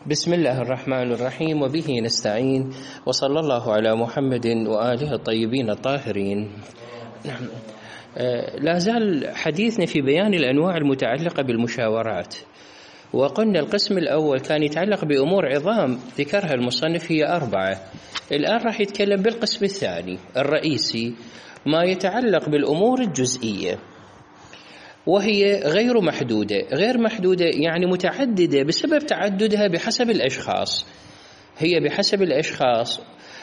بسم الله الرحمن الرحيم، وبه نستعين، وصلى الله على محمد وآله الطيبين الطاهرين. نعم. لا زال حديثنا في بيان الأنواع المتعلقة بالمشاورات، وقلنا القسم الأول كان يتعلق بأمور عظام ذكرها المصنف هي 4. الآن راح يتكلم بالقسم الثاني الرئيسي ما يتعلق بالأمور الجزئية، وهي غير محدودة. غير محدودة يعني متعددة بسبب تعددها بحسب الأشخاص، هي بحسب الأشخاص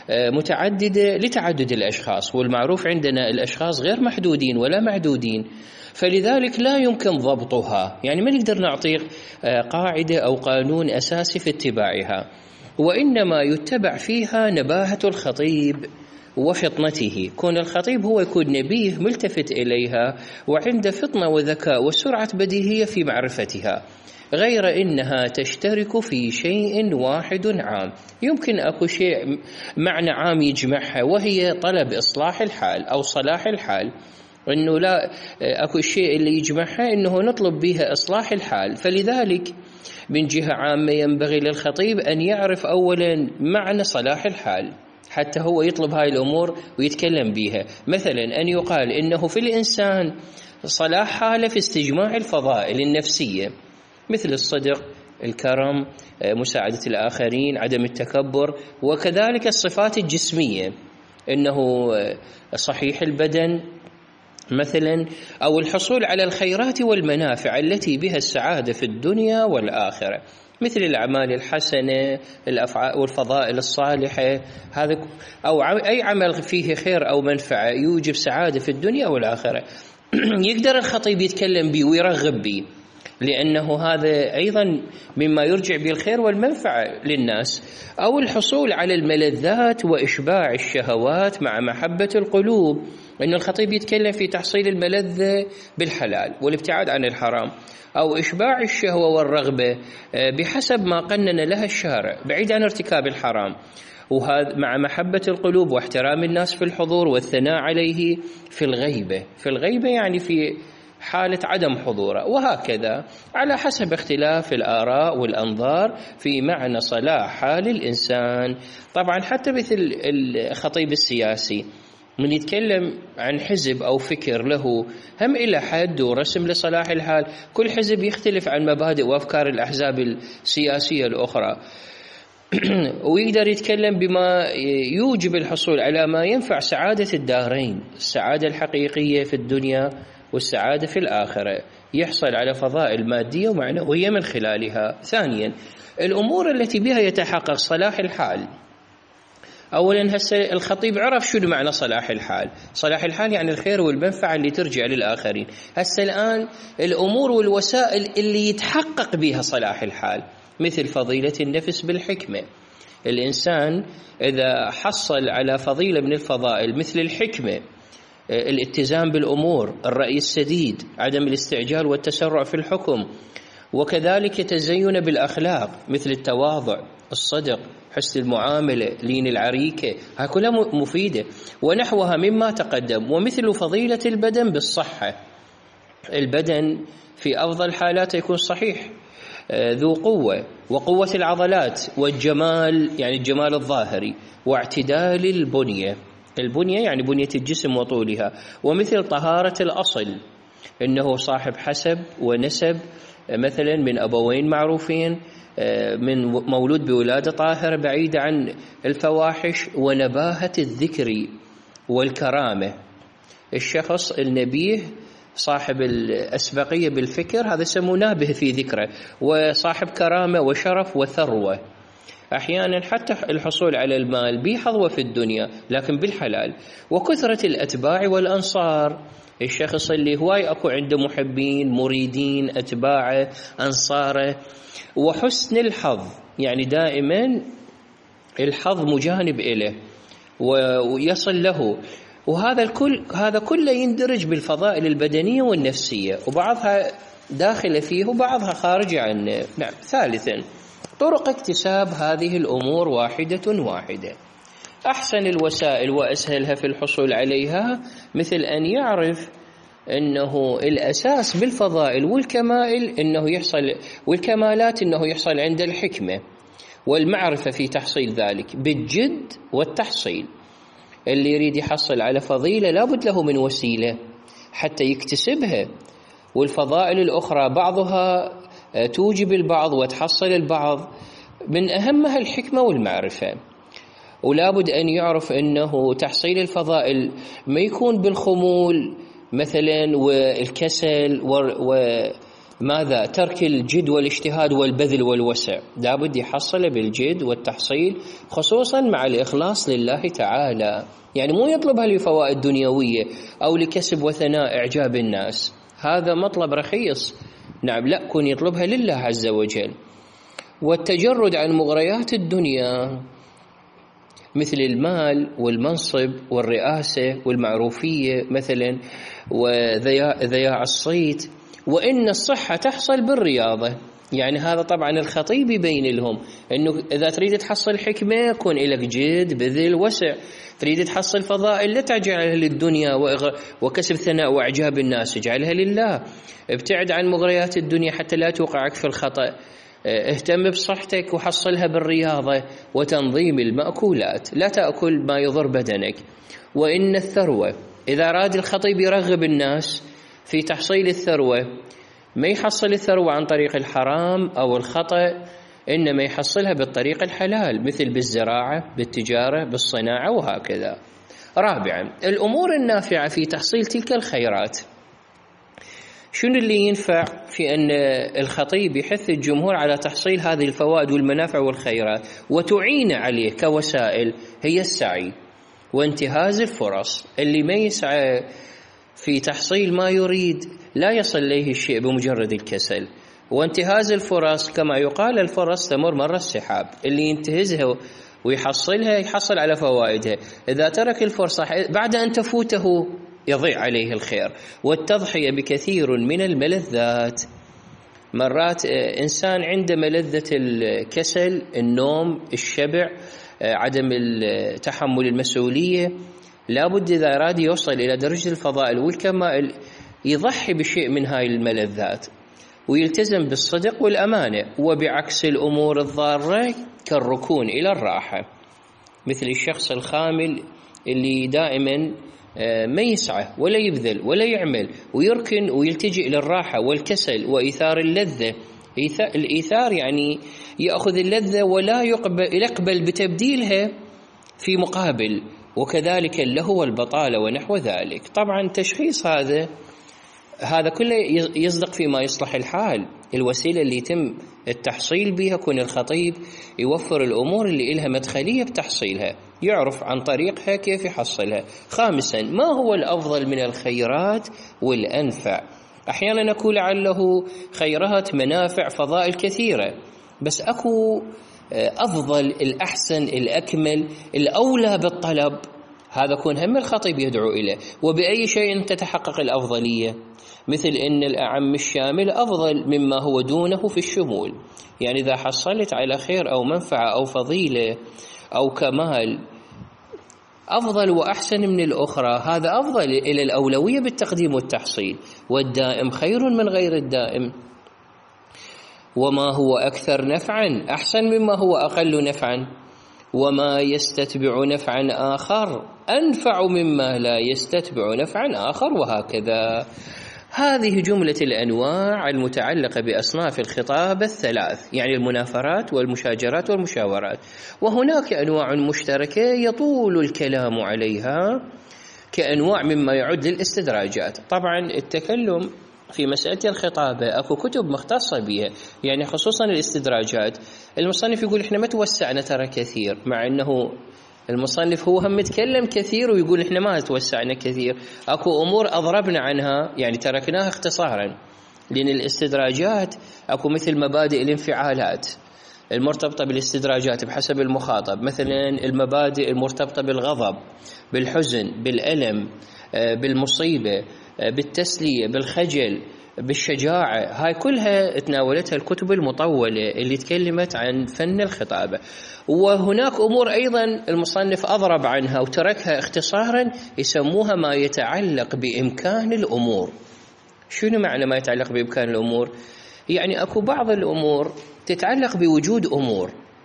متعددة لتعدد الأشخاص، والمعروف عندنا الأشخاص غير محدودين ولا معدودين، فلذلك لا يمكن ضبطها، يعني ما نقدر نعطيك قاعدة أو قانون أساسي في اتباعها، وإنما يتبع فيها نباهة الخطيب وفطنته. كون الخطيب هو يكون نبيه ملتفت إليها وعنده فطنة وذكاء وسرعة بديهية في معرفتها، غير إنها تشترك في شيء واحد عام. يمكن أكو شيء معنى عام يجمعها، وهي طلب إصلاح الحال أو صلاح الحال، إنه لا أكو شيء اللي يجمعها إنه نطلب بها إصلاح الحال. فلذلك من جهة عامة ينبغي للخطيب أن يعرف أولا معنى صلاح الحال حتى هو يطلب هاي الأمور ويتكلم بها. مثلا أن يقال إنه في الإنسان صلاح حاله في استجماع الفضائل النفسية مثل الصدق، الكرم، مساعدة الآخرين، عدم التكبر، وكذلك الصفات الجسمية إنه صحيح البدن مثلا، أو الحصول على الخيرات والمنافع التي بها السعادة في الدنيا والآخرة، مثل الأعمال الحسنة، الأفعال والفضائل الصالحة، هذا أو أي عمل فيه خير أو منفعة يوجب سعادة في الدنيا والآخرة يقدر الخطيب يتكلم به ويرغب به، لأنه هذا أيضا مما يرجع بالخير والمنفعة للناس. أو الحصول على الملذات وإشباع الشهوات مع محبة القلوب، أن الخطيب يتكلم في تحصيل الملذة بالحلال والابتعاد عن الحرام، أو إشباع الشهوة والرغبة بحسب ما قنن لها الشارع بعيد عن ارتكاب الحرام، وهذا مع محبة القلوب واحترام الناس في الحضور والثناء عليه في الغيبة. في الغيبة يعني في حالة عدم حضوره، وهكذا على حسب اختلاف الآراء والأنظار في معنى صلاح حال الإنسان. طبعا حتى مثل الخطيب السياسي من يتكلم عن حزب أو فكر له هم إلى حد ورسم لصلاح الحال، كل حزب يختلف عن مبادئ وأفكار الأحزاب السياسية الأخرى ويقدر يتكلم بما يوجب الحصول على ما ينفع سعادة الدارين، السعادة الحقيقية في الدنيا والسعادة في الآخرة، يحصل على فضائل مادية ومعنوية من خلالها. ثانيا الأمور التي بها يتحقق صلاح الحال. أولا هسه الخطيب عرف شنو معنى صلاح الحال. صلاح الحال يعني الخير والمنفعة اللي ترجع للآخرين. هسه الآن الأمور والوسائل اللي يتحقق بها صلاح الحال، مثل فضيلة النفس بالحكمة. الإنسان إذا حصل على فضيلة من الفضائل مثل الحكمة، الاتزان بالأمور، الرأي السديد، عدم الاستعجال والتسرع في الحكم، وكذلك تزين بالأخلاق مثل التواضع، الصدق، حسن المعاملة، لين العريكة، هاي كلها مفيدة ونحوها مما تقدم. ومثل فضيلة البدن بالصحة، البدن في أفضل حالاته يكون صحيح ذو قوة، وقوة العضلات، والجمال يعني الجمال الظاهري، واعتدال البنية، البنية يعني بنية الجسم وطولها، ومثل طهارة الأصل، إنه صاحب حسب ونسب مثلا من أبوين معروفين، من مولود بولادة طاهرة بعيدة عن الفواحش، ونباهة الذكر والكرامة. الشخص النبيه صاحب الأسبقية بالفكر هذا سمو نابه في ذكره، وصاحب كرامة وشرف وثروة. أحيانا حتى الحصول على المال بحظوة في الدنيا لكن بالحلال، وكثرة الأتباع والأنصار، الشخص اللي هواي أكو عنده محبين مريدين أتباعه أنصاره، وحسن الحظ يعني دائما الحظ مجانب إليه ويصل له، وهذا الكل هذا كله يندرج بالفضائل البدنية والنفسية، وبعضها داخل فيه وبعضها خارج عنه. نعم. ثالثا طرق اكتساب هذه الأمور واحدة. أحسن الوسائل وأسهلها في الحصول عليها مثل أن يعرف أنه الأساس بالفضائل والكمائل إنه يحصل، والكمالات إنه يحصل عند الحكمة، والمعرفة في تحصيل ذلك بالجد والتحصيل. اللي يريد يحصل على فضيلة لابد له من وسيلة حتى يكتسبها، والفضائل الأخرى بعضها توجب البعض وتحصل البعض، من أهمها الحكمة والمعرفة. ولابد أن يعرف أنه تحصيل الفضائل ما يكون بالخمول مثلا والكسل وماذا ترك الجد والاجتهاد والبذل والوسع، لابد يحصل بالجد والتحصيل، خصوصا مع الإخلاص لله تعالى. يعني مو يطلبها لفوائد دنيوية أو لكسب وثناء إعجاب الناس، هذا مطلب رخيص. نعم، لا، كن يطلبها لله عز وجل. والتجرد عن مغريات الدنيا مثل المال والمنصب والرئاسة والمعروفية مثلا وذياع الصيت، وإن الصحة تحصل بالرياضة. يعني هذا طبعا الخطيب يبين لهم أنه إذا تريد تحصل حكمة كن إلك جد بذل وسع، تريد تحصل فضائل لا تجعلها للدنيا وكسب ثناء وإعجاب الناس، اجعلها لله. ابتعد عن مغريات الدنيا حتى لا توقعك في الخطأ. اهتم بصحتك وحصلها بالرياضة وتنظيم المأكولات، لا تأكل ما يضر بدنك. وإن الثروة، إذا أراد الخطيب يرغب الناس في تحصيل الثروة، ما يحصل الثروة عن طريق الحرام أو الخطأ، إنما يحصلها بالطريق الحلال، مثل بالزراعة، بالتجارة، بالصناعة وهكذا. رابعا، الأمور النافعة في تحصيل تلك الخيرات. شنو اللي ينفع في أن الخطيب يحث الجمهور على تحصيل هذه الفوائد والمنافع والخيرات وتعين عليه كوسائل؟ هي السعي وانتهاز الفرص. اللي ما يسعى في تحصيل ما يريد لا يصل إليه الشيء بمجرد الكسل. وانتهاز الفرص كما يقال الفرص تمر مر السحاب، اللي ينتهزها ويحصلها يحصل على فوائدها، إذا ترك الفرصة بعد أن تفوته يضيع عليه الخير. والتضحية بكثير من الملذات، مرات إنسان عنده ملذة الكسل، النوم، الشبع، عدم تحمل المسؤولية، لابد إذا أراد يوصل إلى درجة الفضائل والكمال يضحي بشيء من هاي الملذات ويلتزم بالصدق والأمانة. وبعكس الأمور الضارة كالركون إلى الراحة، مثل الشخص الخامل اللي دائما ما يسعى ولا يبذل ولا يعمل ويركن ويلتجئ للراحة والكسل وإيثار اللذة. الإيثار يعني يأخذ اللذة ولا يقبل بتبديلها في مقابل، وكذلك اللهو والبطالة ونحو ذلك. طبعا تشخيص هذا كله يصدق فيما يصلح الحال. الوسيلة اللي يتم التحصيل بها كون الخطيب يوفر الأمور اللي إلها مدخلية بتحصيلها، يعرف عن طريقها كيف يحصلها. خامسا، ما هو الأفضل من الخيرات والأنفع؟ أحيانا نقول لعله خيرات، منافع، فضائل كثيرة، بس أكو أفضل، الأحسن، الأكمل، الأولى بالطلب، هذا كون هم الخطيب يدعو إليه. وبأي شيء تتحقق الأفضلية؟ مثل إن الأعم الشامل أفضل مما هو دونه في الشمول. يعني إذا حصلت على خير أو منفعة أو فضيلة أو كمال أفضل وأحسن من الأخرى، هذا أفضل، إلى الأولوية بالتقديم والتحصيل. والدائم خير من غير الدائم. وما هو أكثر نفعا أحسن مما هو أقل نفعا. وما يستتبع نفعا آخر أنفع مما لا يستتبع نفعا آخر، وهكذا. هذه جملة الأنواع المتعلقة بأصناف الخطاب الثلاث، يعني المنافرات والمشاجرات والمشاورات. وهناك أنواع مشتركة يطول الكلام عليها كأنواع مما يعد للاستدراجات. طبعا التكلم في مسألة الخطابة أكو كتب مختصة بها، يعني خصوصا الاستدراجات. المصنف يقول إحنا ما توسعنا ترى كثير، مع أنه المصنف هو هم متكلم كثير ويقول إحنا ما توسعنا كثير. أكو أمور أضربنا عنها، يعني تركناها اختصارا، لأن الاستدراجات أكو مثل مبادئ الانفعالات المرتبطة بالاستدراجات بحسب المخاطب، مثلا المبادئ المرتبطة بالغضب، بالحزن، بالألم، بالمصيبة، بالتسلية، بالخجل، بالشجاعة. هاي كلها تناولتها الكتب المطولة اللي تكلمت عن فن الخطابة. وهناك أمور أيضا المصنف أضرب عنها وتركها اختصارا، يسموها ما يتعلق بإمكان الأمور. شنو معنى ما يتعلق بإمكان الأمور؟ يعني أكو بعض الأمور تتعلق بوجود أمور،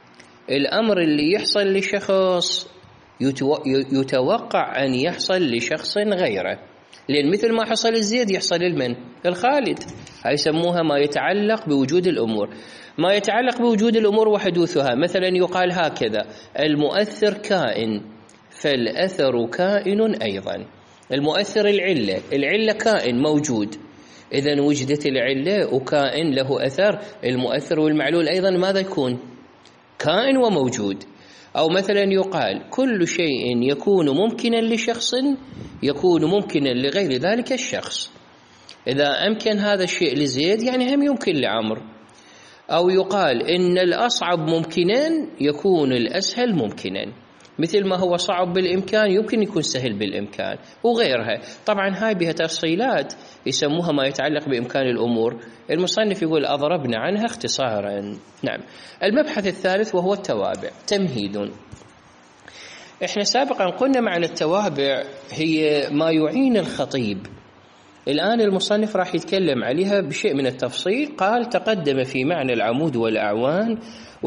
الأمر اللي يحصل لشخص يتوقع أن يحصل لشخص غيره، لأن مثل ما حصل الزيد يحصل المن الخالد. هاي يسموها ما يتعلق بوجود الأمور. ما يتعلق بوجود الأمور وحدوثها، مثلا يقال هكذا: المؤثر كائن فالأثر كائن أيضا. المؤثر العلة كائن موجود، إذن وجدت العلة وكائن له أثر، المؤثر والمعلول أيضا ماذا يكون؟ كائن وموجود. أو مثلا يقال: كل شيء يكون ممكنا لشخص يكون ممكنا لغير ذلك الشخص. إذا أمكن هذا الشيء لزيد يعني هم يمكن لعمر. أو يقال: إن الأصعب ممكنا يكون الأسهل ممكنا، مثل ما هو صعب بالإمكان يمكن يكون سهل بالإمكان، وغيرها. طبعا هاي بها تفصيلات يسموها ما يتعلق بإمكان الأمور. المصنف يقول أضربنا عنها اختصارا. نعم. المبحث الثالث وهو التوابع. تمهيد. احنا سابقا قلنا معنى التوابع هي ما يعين الخطيب. الآن المصنف راح يتكلم عليها بشيء من التفصيل. قال: تقدم في معنى العمود والأعوان،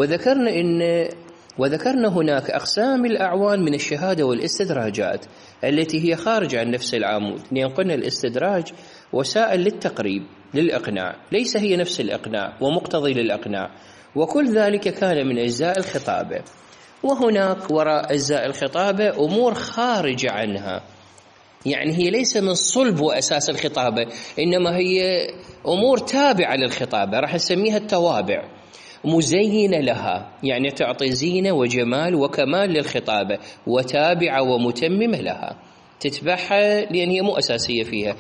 وذكرنا هناك أقسام الأعوان من الشهادة والاستدراجات التي هي خارج عن نفس العمود. لأن قلنا الاستدراج وسائل للتقريب للإقناع، ليس هي نفس الإقناع ومقتضي للإقناع، وكل ذلك كان من أجزاء الخطابة. وهناك وراء أجزاء الخطابة أمور خارجة عنها، يعني هي ليس من صلب وأساس الخطابة، إنما هي أمور تابعة للخطابة، راح نسميها التوابع، مزينة لها، يعني تعطي زينة وجمال وكمال للخطابة، وتابعة ومتممة لها، تتبعها لأن هي مو أساسية فيها،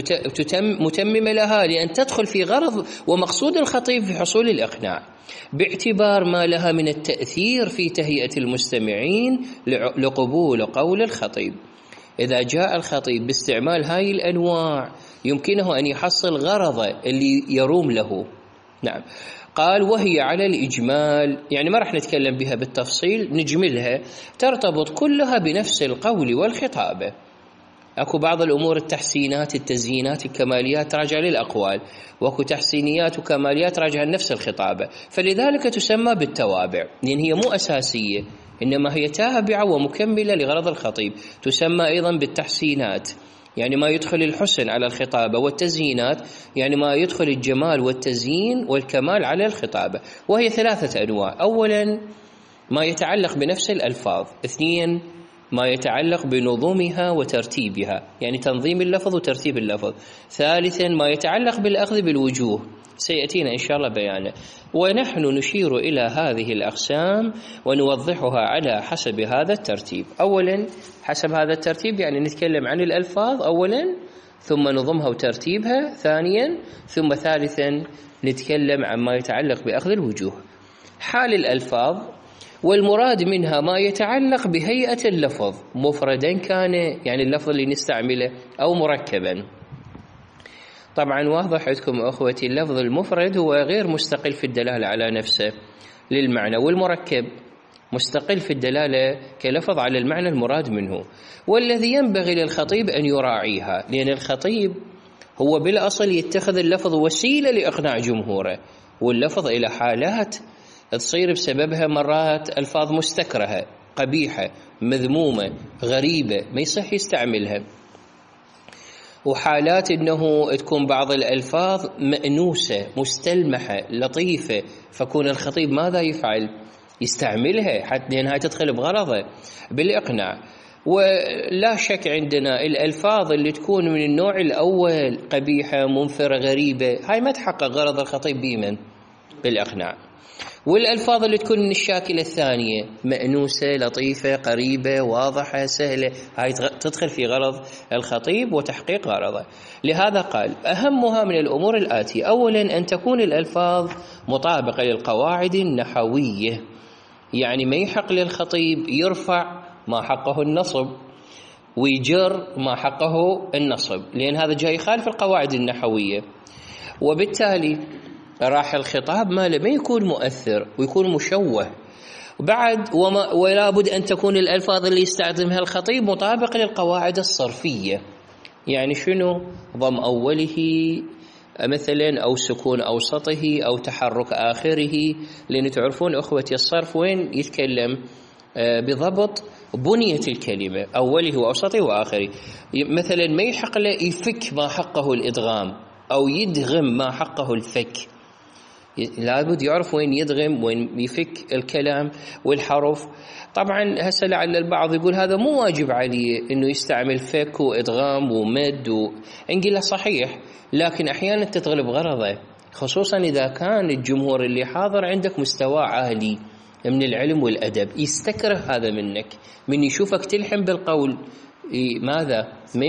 متممة لها لأن تدخل في غرض ومقصود الخطيب في حصول الإقناع، باعتبار ما لها من التأثير في تهيئة المستمعين لقبول قول الخطيب. إذا جاء الخطيب باستعمال هاي الأنواع يمكنه أن يحصل غرضه اللي يروم له. نعم. قال: وهي على الإجمال، يعني ما راح نتكلم بها بالتفصيل، نجملها، ترتبط كلها بنفس القول والخطابة. أكو بعض الأمور التحسينات، التزيينات، الكماليات تراجع للأقوال، وأكو تحسينيات وكماليات راجع لنفس الخطابة، فلذلك تسمى بالتوابع، لأن هي مو أساسية إنما هي تابعة ومكملة لغرض الخطيب. تسمى أيضا بالتحسينات، يعني ما يدخل الحسن على الخطابة، والتزيينات يعني ما يدخل الجمال والتزيين والكمال على الخطابة. وهي 3 أنواع: أولا ما يتعلق بنفس الألفاظ، 2 ما يتعلق بنظومها وترتيبها، يعني تنظيم اللفظ وترتيب اللفظ، 3 ما يتعلق بالأخذ بالوجوه، سيأتينا إن شاء الله بيانه. ونحن نشير إلى هذه الأقسام ونوضحها على حسب هذا الترتيب. أولا حسب هذا الترتيب يعني نتكلم عن الألفاظ أولا، ثم نظمها وترتيبها ثانيا، ثم ثالثا نتكلم عن ما يتعلق بأخذ الوجوه. حال الألفاظ، والمراد منها ما يتعلق بهيئة اللفظ، مفردا كان يعني اللفظ اللي نستعمله أو مركبا. طبعا واضح عندكم أخوتي، اللفظ المفرد هو غير مستقل في الدلالة على نفسه للمعنى، والمركب مستقل في الدلالة كلفظ على المعنى المراد منه، والذي ينبغي للخطيب أن يراعيها، لأن الخطيب هو بالأصل يتخذ اللفظ وسيلة لإقناع جمهوره، واللفظ إلى حالات تصير بسببها مرات ألفاظ مستكرهة، قبيحة، مذمومة، غريبة، ما يصح يستعملها، وحالات أنه تكون بعض الألفاظ مأنوسة، مستلمحة، لطيفة، فكون الخطيب ماذا يفعل؟ يستعملها حتى لأنها تدخل بغرضه بالإقناع. ولا شك عندنا الألفاظ اللي تكون من النوع الأول قبيحة، منفرة، غريبة، هاي ما تحقق غرض الخطيب بمن؟ بالإقناع. والألفاظ اللي تكون من الشاكلة الثانية مأنوسة، لطيفة، قريبة، واضحة، سهلة، هاي تدخل في غرض الخطيب وتحقيق غرضه. لهذا قال: أهمها من الأمور الآتية: أولا أن تكون الألفاظ مطابقة للقواعد النحوية، يعني ما يحق للخطيب يرفع ما حقه النصب ويجر ما حقه النصب، لأن هذا جاي يخالف القواعد النحوية، وبالتالي راح الخطاب ما يكون مؤثر ويكون مشوه. بعد ولا بد أن تكون الألفاظ اللي يستخدمها الخطيب مطابقة للقواعد الصرفية. يعني شنو؟ ضم أوله مثلا أو سكون أوسطه أو تحرك آخره، لأن تعرفون أخوتي الصرف وين يتكلم بضبط بنية الكلمة، أوله وأوسطه وآخره. مثلا ما يحق له يفك ما حقه الإدغام أو يدغم ما حقه الفك، لابد يعرف وين يدغم وين يفك الكلام والحرف. طبعا هسه لعل البعض يقول هذا مو واجب عليه انه يستعمل فك وادغام ومد انقله صحيح، لكن احيانا تتغلب غرضه، خصوصا اذا كان الجمهور اللي حاضر عندك مستوى عالي من العلم والادب، يستكره هذا منك، من يشوفك تلحم بالقول ماذا؟ ما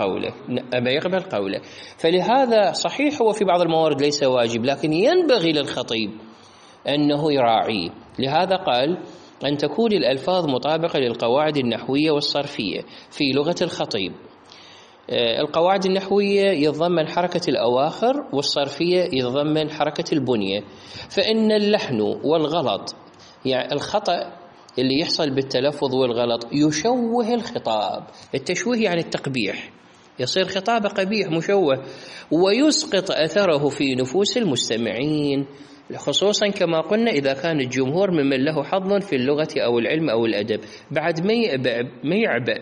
يقبل قوله. فلهذا صحيح هو في بعض الموارد ليس واجب، لكن ينبغي للخطيب أنه يراعيه. لهذا قال أن تكون الألفاظ مطابقة للقواعد النحوية والصرفية في لغة الخطيب. القواعد النحوية يتضمن حركة الأواخر، والصرفية يتضمن حركة البنية. فإن اللحن والغلط، يعني الخطأ اللي يحصل بالتلفظ والغلط، يشوه الخطاب. التشويه يعني التقبيح، يصير خطاب قبيح مشوه، ويسقط أثره في نفوس المستمعين، خصوصا كما قلنا إذا كان الجمهور ممن له حظ في اللغة أو العلم أو الأدب. بعد ما يعبأ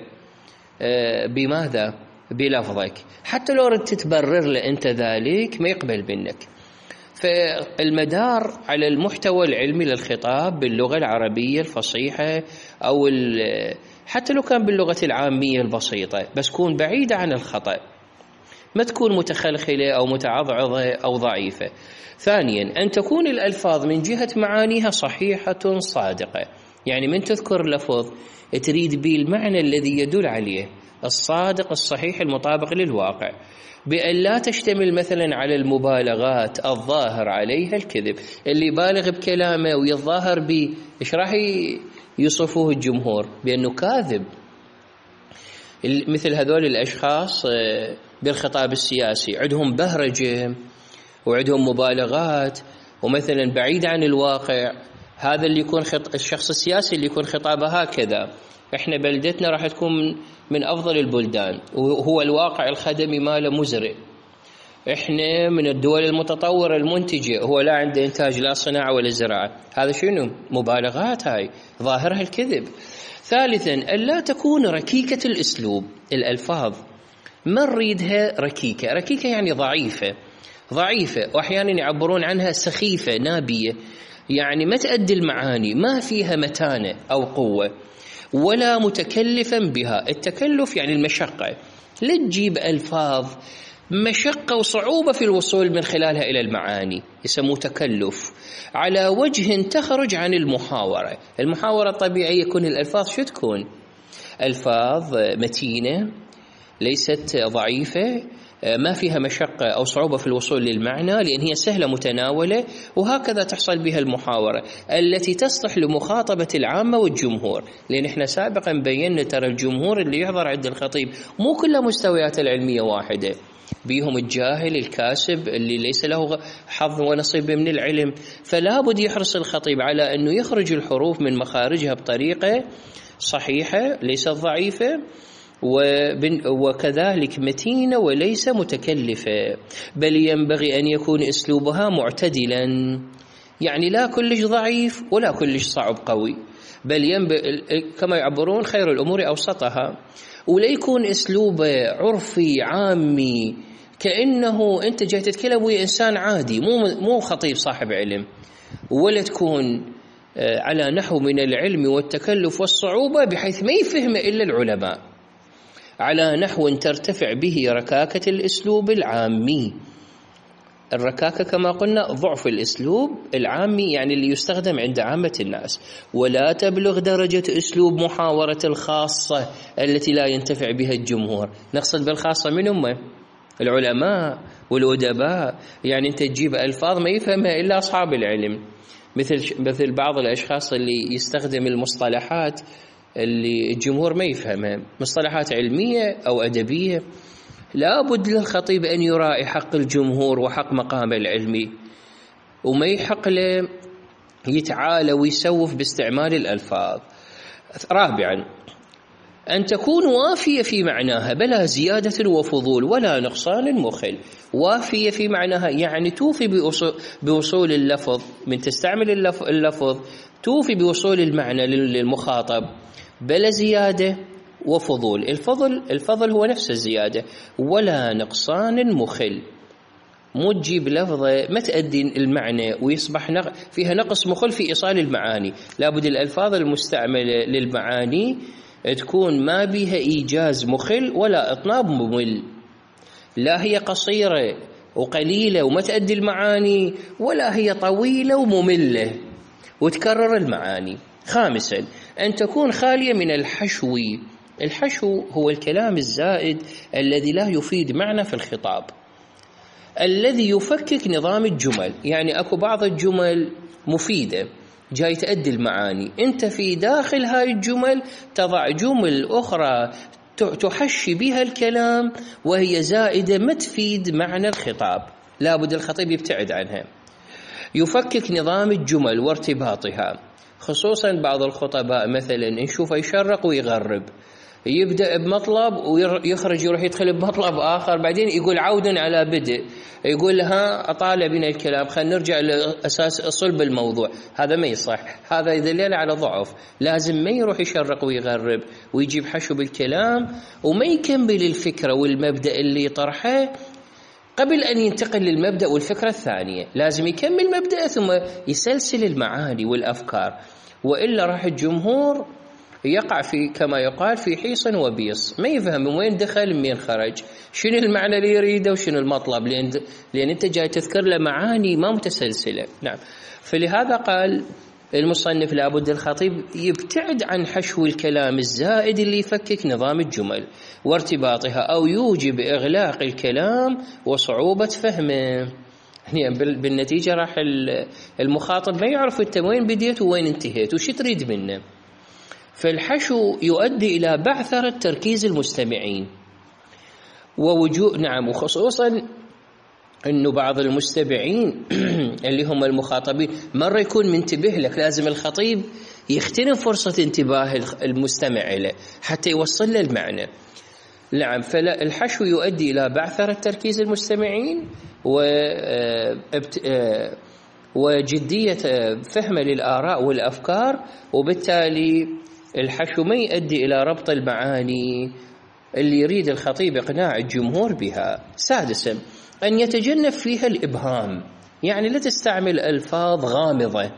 بماذا؟ بلفظك، حتى لو ردت تبرر له أنت ذلك ما يقبل منك. فالمدار على المحتوى العلمي للخطاب باللغة العربية الفصيحة أو حتى لو كان باللغة العامية البسيطة، بس كون بعيدة عن الخطأ، ما تكون متخلخلة أو متعضعضة أو ضعيفة. ثانيا أن تكون الألفاظ من جهة معانيها صحيحة صادقة، يعني من تذكر لفظ تريد به المعنى الذي يدل عليه، الصادق الصحيح المطابق للواقع، بأن لا تشتمل مثلا على المبالغات الظاهر عليها الكذب. اللي بالغ بكلامه ويظاهر به إيش راح يصفوه الجمهور؟ بأنه كاذب. مثل هذول الأشخاص بالخطاب السياسي عندهم بهرجة وعندهم مبالغات ومثلا بعيد عن الواقع، هذا اللي يكون الشخص السياسي اللي يكون خطابه هكذا. احنا بلدتنا راح تكون من أفضل البلدان، وهو الواقع الخدمي ماله مزرع. احنا من الدول المتطورة المنتجة، هو لا عنده إنتاج لا صناعة ولا زراعة. هذا شنو؟ مبالغات، هاي ظاهرها الكذب. ثالثا ألا تكون ركيكة الأسلوب، الألفاظ ما نريدها ركيكة. ركيكة يعني ضعيفة، وأحيانا يعبرون عنها سخيفة نابية، يعني ما تؤدي المعاني، ما فيها متانة أو قوة، ولا متكلفا بها. التكلف يعني المشقة، لا تجيب ألفاظ مشقة وصعوبة في الوصول من خلالها إلى المعاني، يسموه تكلف، على وجه تخرج عن المحاورة. المحاورة الطبيعية يكون الألفاظ شو تكون؟ ألفاظ متينة، ليست ضعيفة، ما فيها مشقة أو صعوبة في الوصول للمعنى، لأن هي سهلة متناولة، وهكذا تحصل بها المحاورة التي تصلح لمخاطبة العامة والجمهور. لأن احنا سابقا بينا ترى الجمهور اللي يحضر عند الخطيب مو كل مستويات العلمية واحدة، بيهم الجاهل الكاسب اللي ليس له حظ ونصيب من العلم. فلا بد يحرص الخطيب على أنه يخرج الحروف من مخارجها بطريقة صحيحة ليست ضعيفة، وكذلك متينة وليس متكلفة، بل ينبغي أن يكون أسلوبها معتدلا، يعني لا كلش ضعيف ولا كلش صعب قوي، بل ينبغي كما يعبرون خير الأمور أوسطها. ولا يكون أسلوب عرفي عامي كأنه أنت جاي تتكلم ويا إنسان عادي مو خطيب صاحب علم، ولا تكون على نحو من العلم والتكلف والصعوبة بحيث ما يفهم إلا العلماء، على نحو ترتفع به ركاكة الأسلوب العامي. الركاكة كما قلنا ضعف الأسلوب العامي، يعني اللي يستخدم عند عامة الناس، ولا تبلغ درجة أسلوب محاورة الخاصة التي لا ينتفع بها الجمهور. نقصد بالخاصة من هم؟ العلماء والأدباء، يعني أنت تجيب ألفاظ ما يفهمها إلا أصحاب العلم، مثل بعض الأشخاص اللي يستخدم المصطلحات اللي الجمهور ما يفهمها، مصطلحات علمية أو أدبية. لا بد للخطيب أن يراعي حق الجمهور وحق مقام العلمي، وما يحق له يتعالى ويسوف باستعمال الألفاظ. رابعا أن تكون وافية في معناها بلا زيادة وفضول ولا نقصان مخل. وافية في معناها يعني توفي بوصول اللفظ، من تستعمل اللفظ توفي بوصول المعنى للمخاطب بلا زيادة وفضول. الفضل هو نفس الزيادة، ولا نقصان مخل. مو تجيب لفظة ما تؤدي المعنى ويصبح فيها نقص مخل في إيصال المعاني. لابد الألفاظ المستعملة للمعاني تكون ما بها إيجاز مخل ولا إطناب ممل، لا هي قصيرة وقليلة وما تؤدي المعاني، ولا هي طويلة ومملة وتكرر المعاني. خامسا أن تكون خالية من الحشو. الحشو هو الكلام الزائد الذي لا يفيد معنى في الخطاب، الذي يفكك نظام الجمل. يعني أكو بعض الجمل مفيدة جاي تؤدي المعاني، أنت في داخل هاي الجمل تضع جمل أخرى تحشي بها الكلام وهي زائدة ما تفيد معنى الخطاب، لابد الخطيب يبتعد عنها. يفكك نظام الجمل وارتباطها، خصوصا بعض الخطباء مثلا نشوفه يشرق ويغرب، يبدأ بمطلب ويخرج يروح يدخل بمطلب آخر، بعدين يقول عود على بدء، يقول ها أطال بنا الكلام، خلينا نرجع لأساس صلب الموضوع. هذا ما يصح، هذا يدل على ضعف. لازم ما يروح يشرق ويغرب ويجيب حشو بالكلام وما يكمل الفكرة والمبدأ اللي طرحه قبل أن ينتقل للمبدأ والفكرة الثانية. لازم يكمل مبدأ ثم يسلسل المعاني والأفكار، وإلا راح الجمهور يقع في كما يقال في حيص وبيص، ما يفهم من وين دخل من وين خرج، شنو المعنى اللي يريده وشنو المطلب، لأن أنت جاي تذكر له معاني ما متسلسلة. نعم، فلهذا قال المصنف لابد الخطيب يبتعد عن حشو الكلام الزائد اللي يفكك نظام الجمل وارتباطها أو يوجب إغلاق الكلام وصعوبة فهمه. يعني بالنتيجة راح المخاطب ما يعرف أنت وين بديت وين انتهيت وش تريد منه. فالحشو يؤدي إلى بعثرة تركيز المستمعين ووجوه. نعم، وخصوصا أنه بعض المستمعين اللي هم المخاطبين مرة يكون منتبه لك، لازم الخطيب يغتنم فرصة انتباه المستمع له حتى يوصل له المعنى. نعم، فالحشو يؤدي إلى بعثرة تركيز المستمعين وجدية فهم للآراء والأفكار، وبالتالي الحشو ما يؤدي إلى ربط المعاني اللي يريد الخطيب إقناع الجمهور بها. سادسا أن يتجنب فيها الإبهام، يعني لا تستعمل ألفاظ غامضة.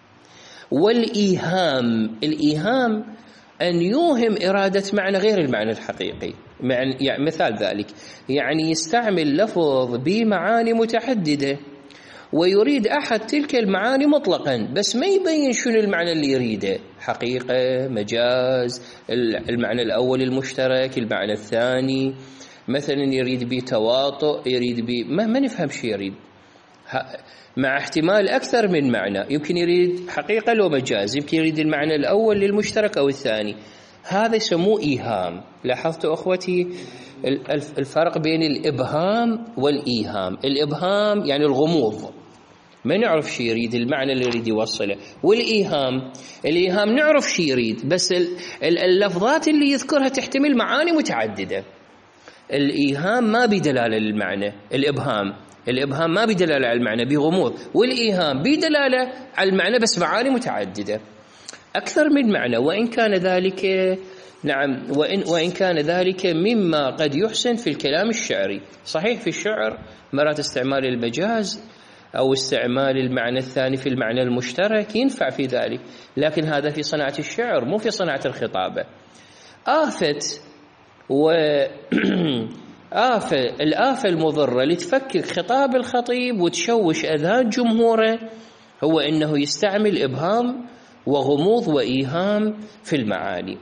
والإيهام، الإيهام أن يوهم إرادة معنى غير المعنى الحقيقي. يعني مثال ذلك يعني يستعمل لفظ بمعاني متعددة ويريد أحد تلك المعاني مطلقا، بس ما يبين شنو المعنى اللي يريده، حقيقة، مجاز، المعنى الأول المشترك، المعنى الثاني مثلا يريد بتواطؤ، يريد ما نفهم شيء يريد، مع احتمال أكثر من معنى، يمكن يريد حقيقة لو مجاز، يمكن يريد المعنى الأول للمشترك أو الثاني. هذا يسموه إيهام. لاحظتوا أخوتي الفرق بين الإبهام والإيهام؟ الإبهام يعني الغموض، ما نعرف شيء يريد، المعنى اللي يريد يوصله. والإيهام نعرف شيء يريد، بس اللفظات اللي يذكرها تحتمل معاني متعددة. الإيهام ما بدلالة للمعنى، الإبهام ما بدلالة على المعنى، بغموض. والإيهام بدلالة على المعنى بس معاني متعددة أكثر من معنى، وإن كان ذلك نعم وإن كان ذلك مما قد يحسن في الكلام الشعري. صحيح في الشعر مرات استعمال المجاز أو استعمال المعنى الثاني في المعنى المشترك ينفع في ذلك، لكن هذا في صناعة الشعر مو في صناعة الخطابة. الآفة المضرة لتفكك خطاب الخطيب وتشوش أذهان جمهوره هو أنه يستعمل إبهام وغموض وإيهام في المعاني.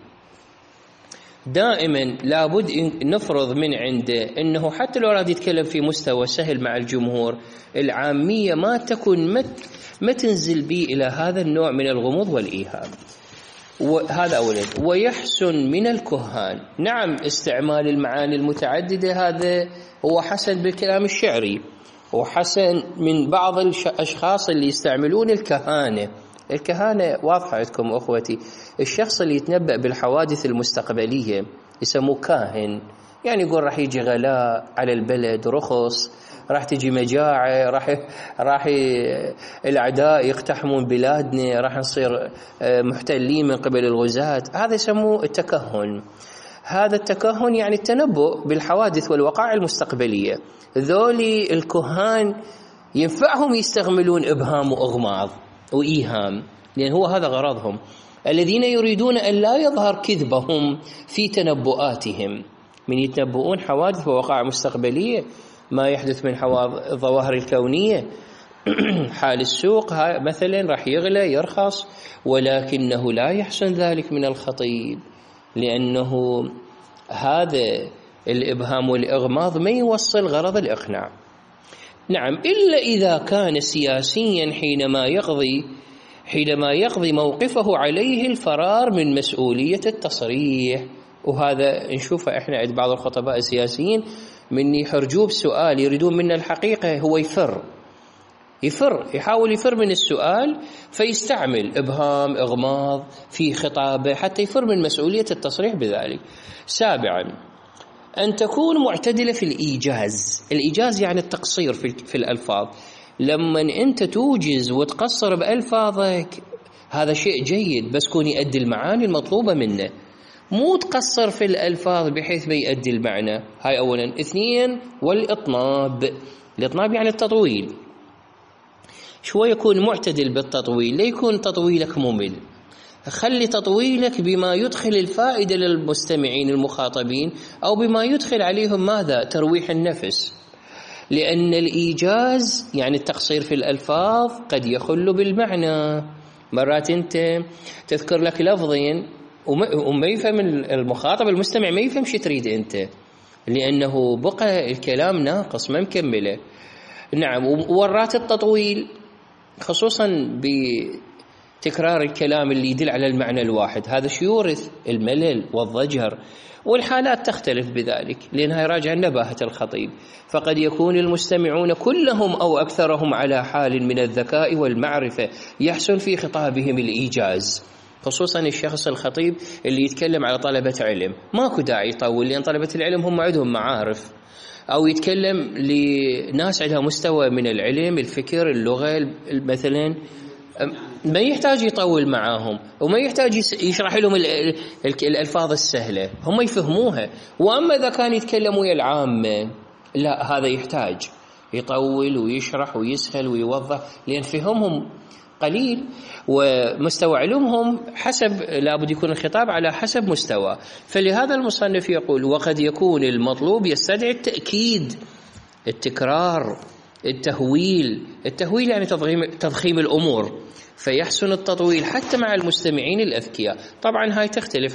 دائما لابد نفرض من عنده أنه حتى لو أراد يتكلم في مستوى سهل مع الجمهور، العامية ما تكون ما تنزل به إلى هذا النوع من الغموض والإيهام. وهذا أولا. ويحسن من الكهان، نعم استعمال المعاني المتعددة هذا هو حسن بالكلام الشعري، وحسن من بعض الأشخاص اللي يستعملون الكهانة الكهانة واضحة عندكم أخوتي، الشخص اللي يتنبأ بالحوادث المستقبلية يسموه كاهن. يعني يقول راح يجي غلاء على البلد، رخص، راح تجي مجاعة، راح الأعداء يقتحمون بلادنا، راح نصير محتلين من قبل الغزاة. هذا يسموه التكهن. هذا التكهن يعني التنبؤ بالحوادث والوقائع المستقبلية. ذولي الكهان ينفعهم يستعملون إبهام وإغماض وإيهام، لأن هو هذا غرضهم، الذين يريدون أن لا يظهر كذبهم في تنبؤاتهم. من يتنبؤون حوادث ووقائع مستقبلية، ما يحدث من الظواهر الكونية، حال السوق مثلا راح يغلى يرخص، ولكنه لا يحسن ذلك من الخطيب، لأنه هذا الإبهام والإغماض ما يوصل غرض الإقناع. نعم، إلا إذا كان سياسيا حينما يقضي موقفه عليه الفرار من مسؤولية التصريح. وهذا نشوفه إحنا عند بعض الخطباء السياسيين من يحرجوه بسؤال يريدون منا الحقيقة، هو يحاول يفر من السؤال، فيستعمل إبهام إغماض في خطابه حتى يفر من مسؤولية التصريح بذلك. سابعا، أن تكون معتدلة في الإيجاز يعني التقصير في الألفاظ. لما أنت توجز وتقصر بألفاظك هذا شيء جيد، بس كون يؤدي المعاني المطلوبة منه، مو تقصر في الألفاظ بحيث ما يؤدي المعنى. هاي أولا. اثنين، والإطناب. الإطناب يعني التطويل، شوي يكون معتدل بالتطويل، لا يكون تطويلك ممل. خلي تطويلك بما يدخل الفائدة للمستمعين المخاطبين، أو بما يدخل عليهم ماذا؟ ترويح النفس. لأن الإيجاز يعني التقصير في الألفاظ قد يخل بالمعنى. مرات أنت تذكر لك لفظين وما يفهم المخاطب المستمع، ما يفهم شو تريد أنت، لأنه بقى الكلام ناقص ما مكمله. نعم، وورات التطويل خصوصا بتكرار الكلام اللي يدل على المعنى الواحد، هذا شو يورث الملل والضجر، والحالات تختلف بذلك لأنها راجع نباهة الخطيب. فقد يكون المستمعون كلهم أو أكثرهم على حال من الذكاء والمعرفة يحسن في خطابهم الإيجاز، خصوصا الشخص الخطيب اللي يتكلم على طلبة علم. ماكو داعي يطول، لأن طلبة العلم هم عندهم معارف، أو يتكلم لناس عندها مستوى من العلم، الفكر، اللغة مثلا، ما يحتاج يطول معاهم، وما يحتاج يشرح لهم الألفاظ السهلة، هم يفهموها. وأما إذا كان يتكلم ويا العامة، لا، هذا يحتاج يطول ويشرح ويسهل ويوضح، لأن فهمهم قليل ومستوى علمهم حسب، لابد يكون الخطاب على حسب مستوى. فلهذا المصنف يقول: وقد يكون المطلوب يستدعي التأكيد، التكرار، التهويل يعني تضخيم الأمور، فيحسن التطويل حتى مع المستمعين الأذكياء. طبعا هاي تختلف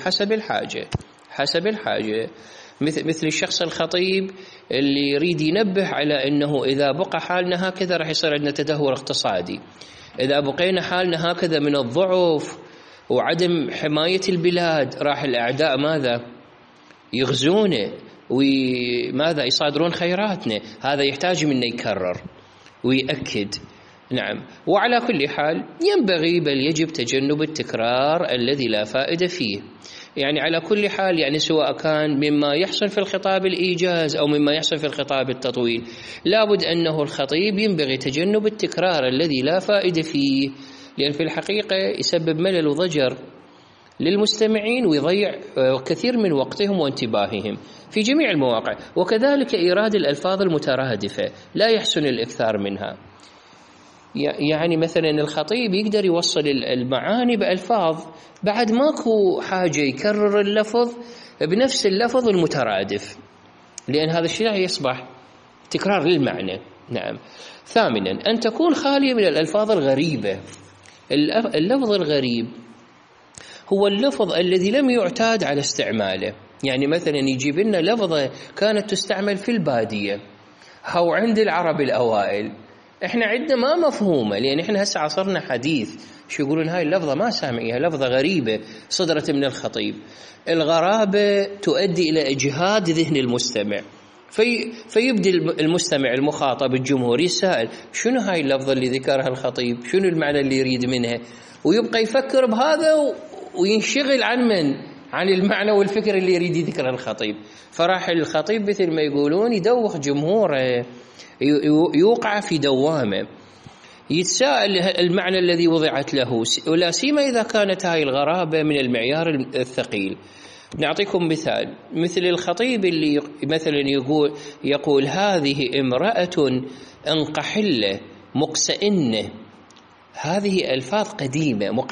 حسب الحاجة. مثل الشخص الخطيب اللي يريد ينبه على أنه إذا بقى حالنا هكذا راح يصير عندنا تدهور اقتصادي، إذا بقينا حالنا هكذا من الضعف وعدم حماية البلاد راح الأعداء ماذا؟ يغزونه وماذا؟ يصادرون خيراتنا. هذا يحتاج منا يكرر ويأكد. نعم. وعلى كل حال ينبغي بل يجب تجنب التكرار الذي لا فائدة فيه. يعني على كل حال، يعني سواء كان مما يحصل في الخطاب الإيجاز أو مما يحصل في الخطاب التطويل، لابد أنه الخطيب ينبغي تجنب التكرار الذي لا فائدة فيه، لأن في الحقيقة يسبب ملل وضجر للمستمعين ويضيع كثير من وقتهم وانتباههم في جميع المواقع. وكذلك إيراد الألفاظ المترادفة لا يحسن الإكثار منها. يعني مثلا الخطيب يقدر يوصل المعاني بألفاظ، بعد ماكو حاجة يكرر اللفظ بنفس اللفظ المترادف، لأن هذا الشيء يصبح تكرار للمعنى. نعم. ثامنا، أن تكون خالية من الألفاظ الغريبة. اللفظ الغريب هو اللفظ الذي لم يعتاد على استعماله. يعني مثلا يجيب لنا لفظة كانت تستعمل في البادية أو عند العرب الأوائل، احنا عندنا ما مفهومة، لأن احنا هسه عصرنا حديث، شو يقولون هاي اللفظة ما سامعيها، لفظة غريبة صدرت من الخطيب. الغرابة تؤدي إلى إجهاد ذهن المستمع، فيبدي المستمع المخاطب الجمهور يسأل: شنو هاي اللفظة اللي ذكرها الخطيب؟ شنو المعنى اللي يريد منها؟ ويبقى يفكر بهذا وينشغل عن المعنى والفكر اللي يريد يذكره الخطيب. فراح الخطيب مثل ما يقولون يدوخ جمهوره، يوقع في دوامه، يتساءل المعنى الذي وضعت له، ولا سيما إذا كانت هاي الغرابة من المعيار الثقيل. نعطيكم مثل الخطيب اللي مثلا يقول هذه امرأة انقحلة مقسئنة. هذه ألفاظ قديمة،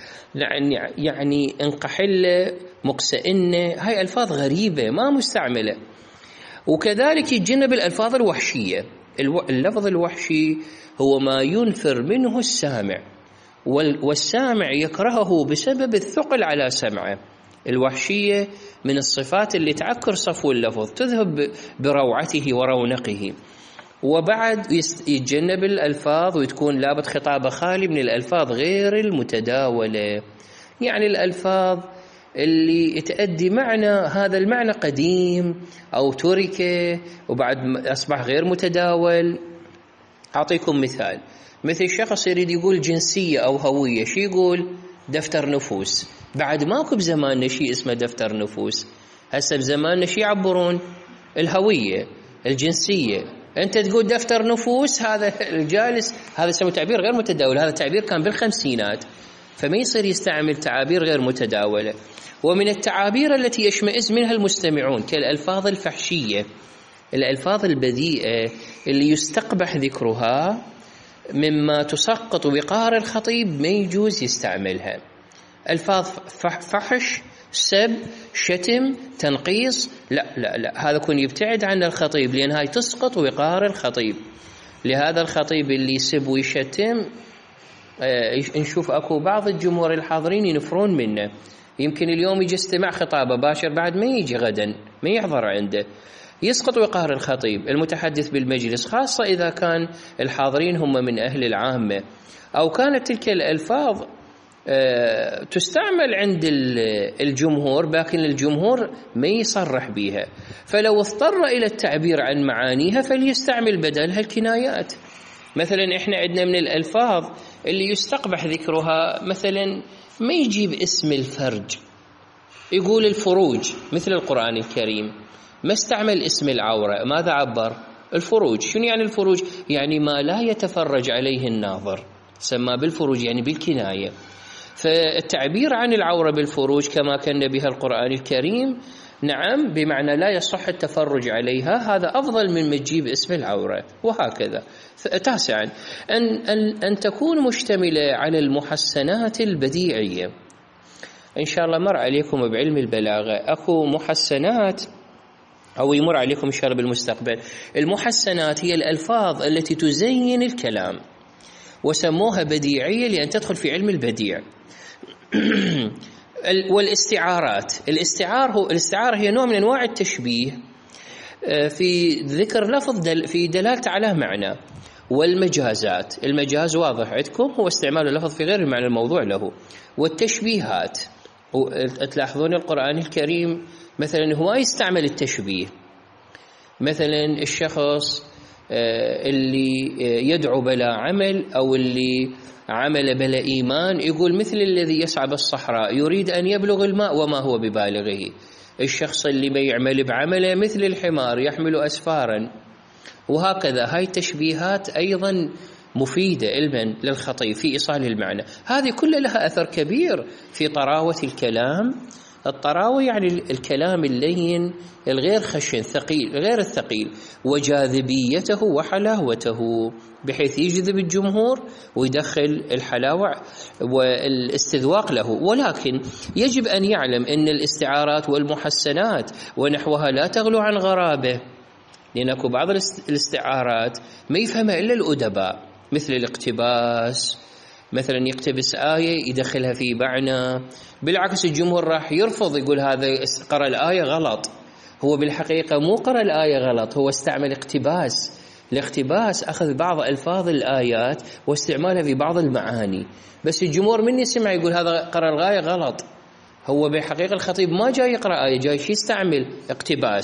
يعني انقحلة مقسئنة، هاي ألفاظ غريبة ما مستعملة. وكذلك يتجنب الألفاظ الوحشية. اللفظ الوحشي هو ما ينفر منه السامع، والسامع يكرهه بسبب الثقل على سمعه. الوحشية من الصفات اللي تعكر صفو اللفظ، تذهب بروعته ورونقه. وبعد يتجنب الألفاظ وتكون لابد خطابة خالي من الألفاظ غير المتداولة، يعني الألفاظ اللي تؤدي معنى، هذا المعنى قديم أو تركه وبعد أصبح غير متداول. أعطيكم مثل شخص يريد يقول جنسية أو هوية، شي يقول؟ دفتر نفوس. بعد ماكو بزماننا شيء اسمه دفتر نفوس، هسه بزماننا شيء يعبرون الهوية الجنسية، أنت تقول دفتر نفوس، هذا الجالس هذا اسمه تعبير غير متداول، هذا تعبير كان بالخمسينات، فما يصير يستعمل تعابير غير متداولة. ومن التعابير التي يشمئز منها المستمعون كالألفاظ الفحشية، الألفاظ البذيئة اللي يستقبح ذكرها مما تسقط وقار الخطيب ما يجوز يستعملها. ألفاظ فحش، سب، شتم، تنقيص، لا هذا كن يبتعد عن الخطيب، لأن هاي تسقط وقار الخطيب. لهذا الخطيب اللي يسب ويشتم نشوف أكو بعض الجمهور الحاضرين ينفرون منه، يمكن اليوم يجي استماع خطابة باشر بعد ما يجي غدا ما يحضر عنده، يسقط وقار الخطيب المتحدث بالمجلس، خاصة إذا كان الحاضرين هم من أهل العامة، أو كانت تلك الألفاظ تستعمل عند الجمهور لكن الجمهور ما يصرح بها، فلو اضطر إلى التعبير عن معانيها فليستعمل بدلها الكنايات. مثلا إحنا عندنا من الألفاظ اللي يستقبح ذكرها، مثلا ما يجيب اسم الفرج، يقول الفروج، مثل القرآن الكريم ما استعمل اسم العورة، ماذا عبر؟ الفروج. شنو يعني الفروج؟ يعني ما لا يتفرج عليه الناظر، سمى بالفروج يعني بالكناية. فالتعبير عن العورة بالفروج كما كان بها القرآن الكريم، نعم، بمعنى لا يصح التفرج عليها، هذا أفضل من ما تجيب اسم العورة. وهكذا. تاسعا أن تكون مشتملة على المحسنات البديعية. إن شاء الله مر عليكم بعلم البلاغة أكو محسنات، أو يمر عليكم إن شاء الله بالمستقبل. المحسنات هي الألفاظ التي تزين الكلام، وسموها بديعية لأن تدخل في علم البديع. والاستعارات، الاستعارة هي نوع من أنواع التشبيه في ذكر لفظ في دلالة على معنى. والمجازات، المجاز واضح عندكم هو استعمال اللفظ في غير المعنى الموضوع له. والتشبيهات، تلاحظون القرآن الكريم مثلا هو يستعمل التشبيه، مثلا الشخص اللي يدعو بلا عمل أو اللي عمل بلا إيمان، يقول مثل الذي يسعى بالصحراء يريد أن يبلغ الماء وما هو ببالغه. الشخص اللي ما يعمل بعمله مثل الحمار يحمل أسفارا. وهكذا هاي التشبيهات أيضا مفيدة علما للخطيب في إيصال المعنى. هذه كلها لها أثر كبير في طراوة الكلام. الطراوة يعني الكلام اللين الغير خشن ثقيل غير الثقيل، وجاذبيته وحلاوته بحيث يجذب الجمهور ويدخل الحلاوة والاستذواق له. ولكن يجب أن يعلم أن الاستعارات والمحسنات ونحوها لا تغلو عن غرابة، لأن بعض الاستعارات ما يفهمها إلا الأدباء، مثل الاقتباس، مثلا يقتبس آية يدخلها في معنى، بالعكس الجمهور راح يرفض، يقول هذا قرأ الآية غلط. هو بالحقيقة مو قرأ الآية غلط، هو استعمل اقتباس. الاقتباس أخذ بعض ألفاظ الآيات واستعمالها في بعض المعاني، بس الجمهور من يسمع يقول هذا قرأ الآية غلط. هو بالحقيقة الخطيب ما جاي يقرأ آية، جاي يستعمل اقتباس،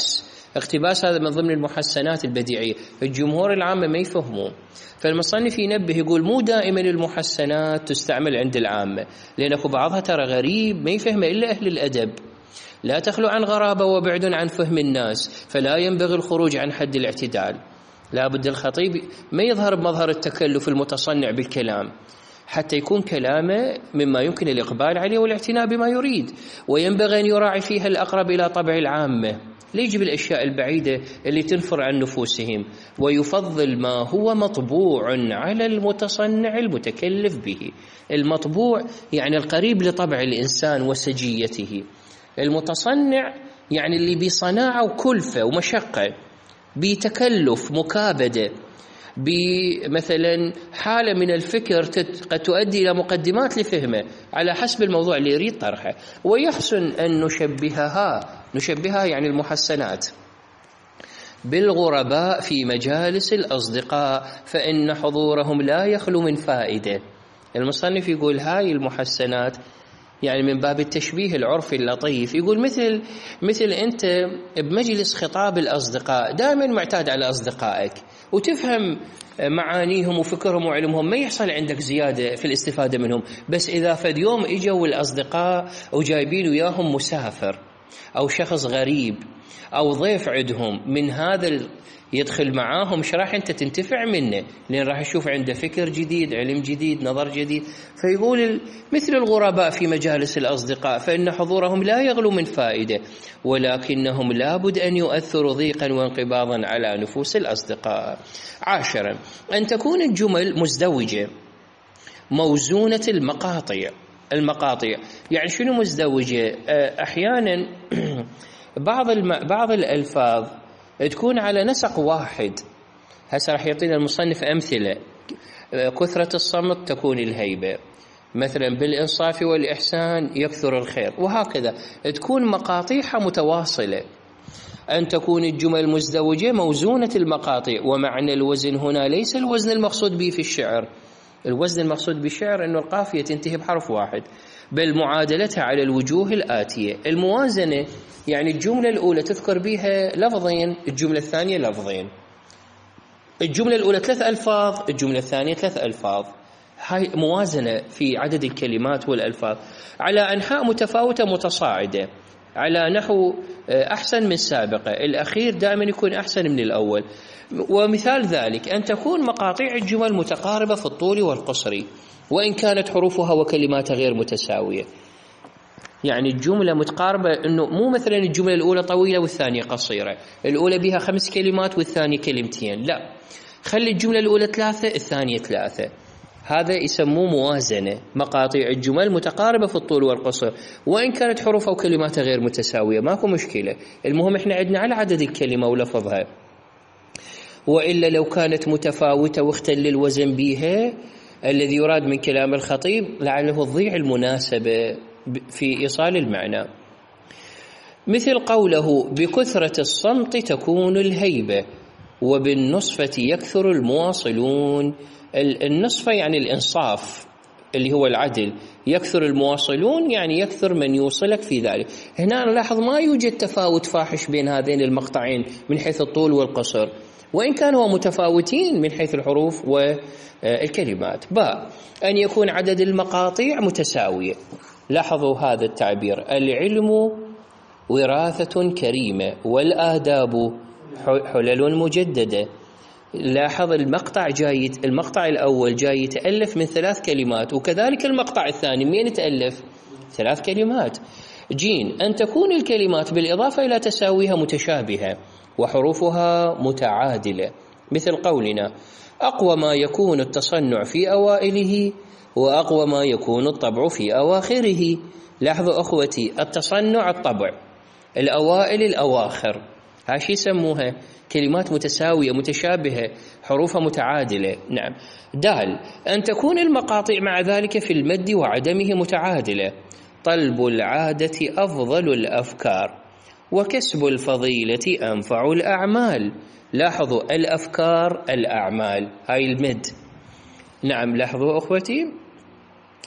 اقتباس هذا من ضمن المحسنات البديعية، الجمهور العامة ما يفهمون. فالمصنف ينبه يقول مو دائما المحسنات تستعمل عند العامة، لأن أكو بعضها ترى غريب ما يفهمه إلا أهل الأدب، لا تخلو عن غرابة وبعد عن فهم الناس، فلا ينبغي الخروج عن حد الاعتدال. لا بد الخطيب ما يظهر بمظهر التكلف المتصنع بالكلام، حتى يكون كلامه مما يمكن الإقبال عليه والاعتناء بما يريد، وينبغي أن يراعي فيها الأقرب إلى طبع العامة، لا يجيب الأشياء البعيدة اللي تنفر عن نفوسهم، ويفضل ما هو مطبوع على المتصنع المتكلف به. المطبوع يعني القريب لطبع الإنسان وسجيته، المتصنع يعني اللي بصناعة وكلفة ومشقة، بتكلف مكابدة، بمثلا حالة من الفكر قد تؤدي إلى مقدمات لفهمه على حسب الموضوع اللي يريد طرحه. ويحسن أن نشبهها يعني المحسنات بالغرباء في مجالس الأصدقاء، فإن حضورهم لا يخلو من فائدة. المصنف يقول هاي المحسنات يعني من باب التشبيه العرفي اللطيف، يقول مثل أنت بمجلس خطاب الأصدقاء دائما معتاد على أصدقائك وتفهم معانيهم وفكرهم وعلمهم، ما يحصل عندك زيادة في الاستفادة منهم، بس إذا فد يوم إجوا الأصدقاء وجايبين وياهم مسافر أو شخص غريب أو ضيف عندهم من هذا يدخل معاهم، ايش راح انت تنتفع منه؟ لان راح يشوف عنده فكر جديد، علم جديد، نظر جديد. فيقول مثل الغرباء في مجالس الأصدقاء فإن حضورهم لا يغلو من فائدة، ولكنهم لابد أن يؤثروا ضيقا وانقباضا على نفوس الأصدقاء. 10 أن تكون الجمل مزدوجة موزونة المقاطع. يعني شنو مزدوجة؟ أحيانا بعض الألفاظ تكون على نسق واحد. هسه راح يعطينا المصنف أمثلة. كثرة الصمت تكون الهيبة، مثلا بالإنصاف والإحسان يكثر الخير، وهكذا تكون مقاطعها متواصلة. أن تكون الجمل مزدوجة موزونة المقاطع. ومعنى الوزن هنا ليس الوزن المقصود به في الشعر، الوزن المقصود بالشعر أنه القافية تنتهي بحرف واحد، بل معادلتها على الوجوه الآتية. الموازنة يعني الجملة الأولى تذكر بها لفظين، الجملة الثانية لفظين، الجملة الأولى 3 ألفاظ، الجملة الثانية 3 ألفاظ. هاي موازنة في عدد الكلمات والألفاظ على أنحاء متفاوتة متصاعدة، على نحو أحسن من سابقة، الأخير دائما يكون أحسن من الأول. ومثال ذلك أن تكون مقاطع الجمل متقاربة في الطول والقصر، وإن كانت حروفها وكلماتها غير متساوية. يعني الجملة متقاربة، إنه مو مثلا الجملة الأولى طويلة والثانية قصيرة، الأولى بها 5 كلمات والثانية كلمتين، لا، خلي الجملة الأولى 3 الثانية 3. هذا يسموه موازنة، مقاطع الجمل متقاربة في الطول والقصر، وإن كانت حروفها وكلماتها غير متساوية ماكو مشكلة، المهم إحنا عندنا على عدد الكلمة ولفظها. وإلا لو كانت متفاوتة واختل الوزن بها الذي يراد من كلام الخطيب لعله تضيع المناسبة في إيصال المعنى. مثل قوله بكثرة الصمت تكون الهيبة، وبالنصفة يكثر المواصلون. النصفة يعني الإنصاف اللي هو العدل، يكثر المواصلون يعني يكثر من يوصلك في ذلك. هنا نلاحظ ما يوجد تفاوت فاحش بين هذين المقطعين من حيث الطول والقصر، وإن كانوا متفاوتين من حيث الحروف والكلمات. أن يكون عدد المقاطع متساوية. لاحظوا هذا التعبير: العلم وراثة كريمة والآداب حلل مجددة. لاحظ المقطع الأول جاي يتألف من 3 كلمات، وكذلك المقطع الثاني من يتألف 3 كلمات. أن تكون الكلمات بالإضافة إلى تساويها متشابهة وحروفها متعادلة، مثل قولنا أقوى ما يكون التصنع في أوائله وأقوى ما يكون الطبع في أواخره. لاحظوا أخوتي، التصنع الطبع، الأوائل الأواخر، هاشي يسموها كلمات متساوية متشابهة حروفها متعادلة. نعم. أن تكون المقاطع مع ذلك في المد وعدمه متعادلة. طلب العادة أفضل الأفكار، وكسب الفضيلة أنفع الأعمال. لاحظوا الأفكار الأعمال، هاي المد. نعم لاحظوا أخوتي.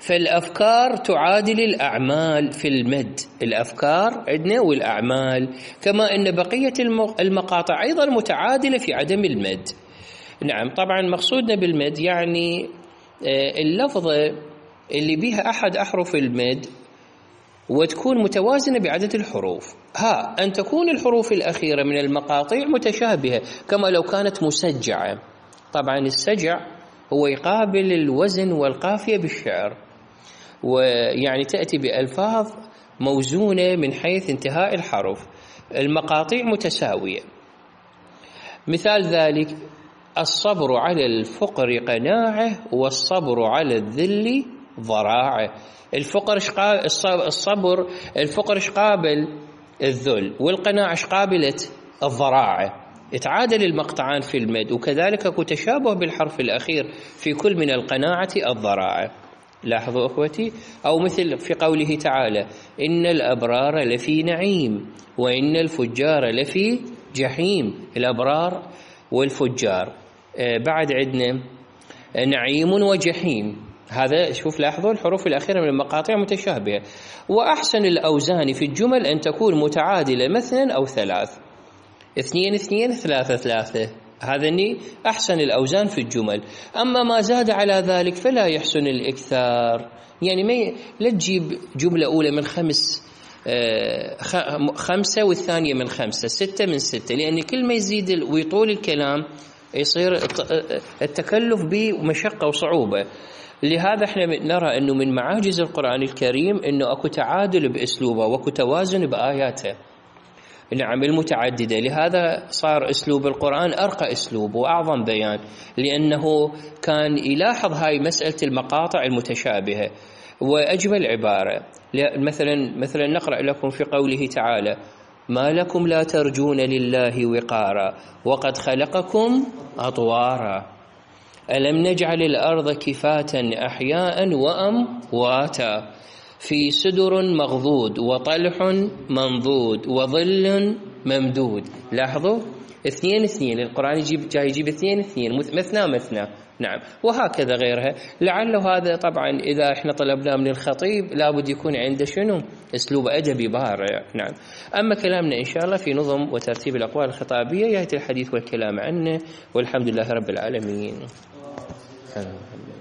فالأفكار تعادل الأعمال في المد، الأفكار عندنا والأعمال، كما أن بقية المقاطع أيضا متعادلة في عدم المد. نعم، طبعا مقصودنا بالمد يعني اللفظة اللي بها أحد أحرف المد وتكون متوازنة بعدد الحروف. أن تكون الحروف الأخيرة من المقاطع متشابهة، كما لو كانت مسجعة. طبعا السجع هو يقابل الوزن والقافية بالشعر، ويعني تأتي بألفاظ موزونة من حيث انتهاء الحرف. المقاطع متساوية. مثال ذلك: الصبر على الفقر قناعة، والصبر على الذل ضراعة. الصبر الفقر ايش قابل الذل، والقناعة ايش قابلت الضراعة. يتعادل المقطعان في المد، وكذلك تشابه بالحرف الأخير في كل من القناعة الضراعة. لاحظوا أخوتي. أو مثل في قوله تعالى: إن الأبرار لفي نعيم وإن الفجار لفي جحيم. الأبرار والفجار. بعد عندنا نعيم وجحيم. هذا شوف، لاحظوا الحروف الأخيرة من المقاطع متشابهة. وأحسن الأوزان في الجمل أن تكون متعادلة، مثلا أو ثلاث، 2 2 3 3. هذا أحسن الأوزان في الجمل. أما ما زاد على ذلك فلا يحسن الإكثار. يعني لا تجيب جملة أولى من 5 والثانية من 5، 6 من 6، لأن كل ما يزيد ويطول الكلام يصير التكلف بمشقة وصعوبة. لهذا احنا نرى أنه من معاجز القرآن الكريم أنه أكو تعادل بأسلوبه وأكو توازن بآياته. نعم، المتعددة. لهذا صار أسلوب القرآن أرقى أسلوب وأعظم بيان، لأنه كان يلاحظ هاي مسألة المقاطع المتشابهة وأجمل عبارة. مثلا نقرأ لكم في قوله تعالى: ما لكم لا ترجون لله وقارا وقد خلقكم أطوارا ألم نجعل الأرض كفاة أحياء وأمواتا في سدر مغضود وطلح منضود وظل ممدود. لاحظوا 2 2. القرآن يجيب 2 2، مثنى. نعم، وهكذا غيرها. لعله هذا طبعا إذا احنا طلبناه من الخطيب لابد يكون عنده شنو؟ أسلوب أدبي بارع. نعم. أما كلامنا إن شاء الله في نظم وترتيب الأقوال الخطابية يأتي الحديث والكلام عنه، والحمد لله رب العالمين.